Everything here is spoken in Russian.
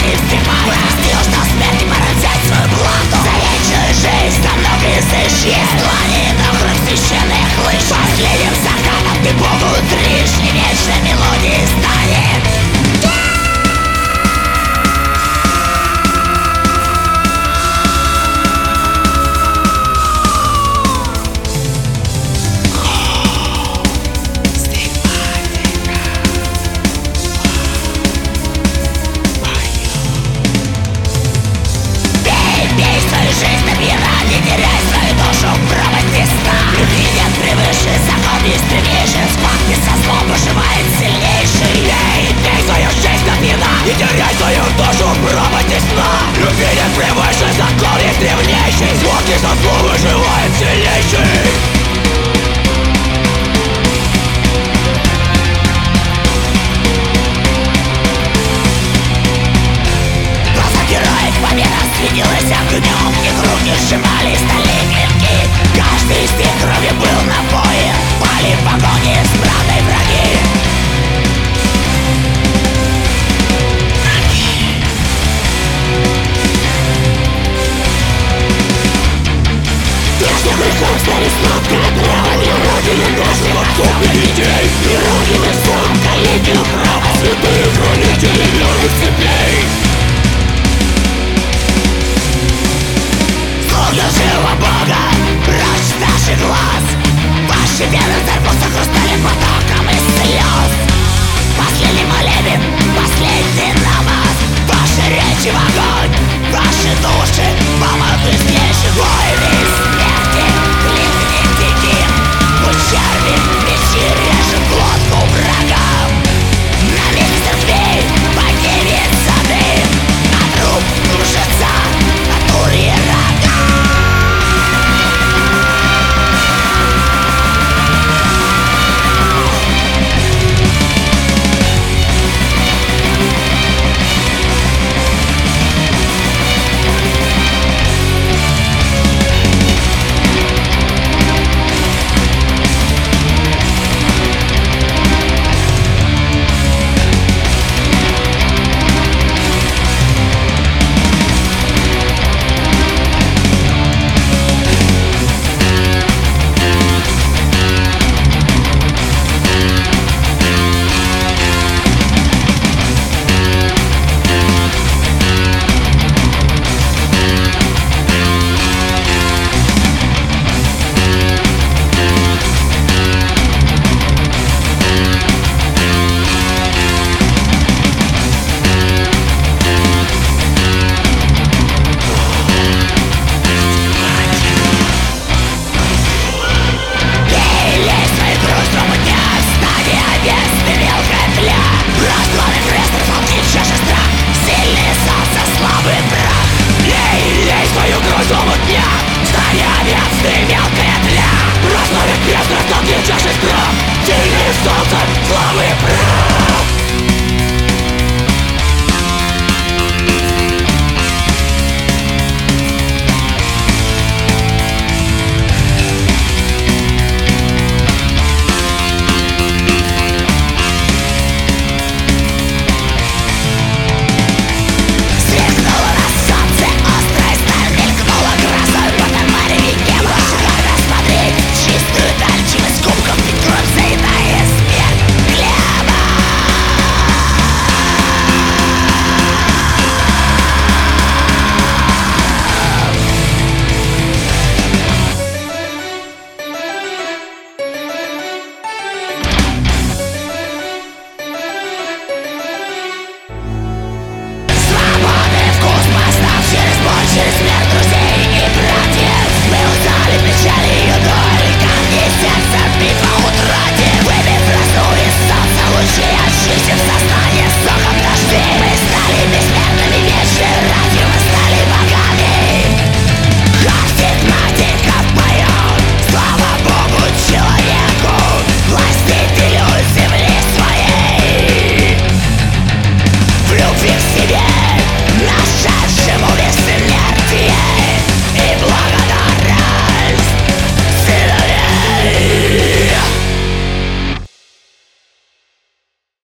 и стигмата. Возвестил, что смерть не породит свою плату за вечную жизнь, за многое исчез. Склони на кровь священных лыж. Последним закатом ты Богу утришь, не вечной мелодией станет. Не теряй свою душу, пробуйте сна. Любви нет превыше, закон есть древнейший. Звуки со слов выживает сильнейший. Глаза героев победа светилась огнем, их руки сжимали стали клинки. Каждый из них крови был напоен, пали в погоне с правдой враги. Грехом стали сладкой отравой родины наших отцов и детей. И родины сам калитил кровь, святые хранители верных цепей. Слуги живого Бога, прочь наших глаз. Ваши вены взорвутся хрустальным потоком из слез. Последний молебен, последний намаз. Ваши речи в огонь, ваши души помогут из бой.